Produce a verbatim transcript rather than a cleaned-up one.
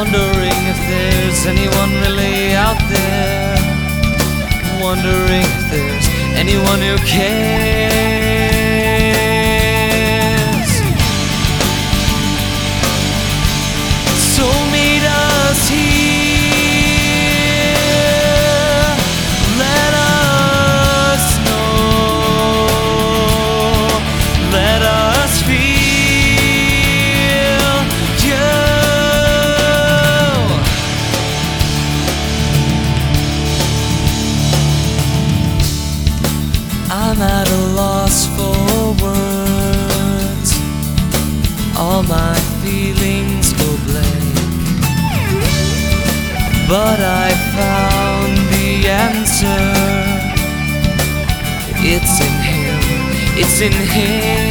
wondering if there's anyone really out there, wondering if there's anyone who cares. So meet us here, let us know, let us feel you. I'm at a loss for words, all my feelings go blank, but I found the answer. It's in him, it's in him.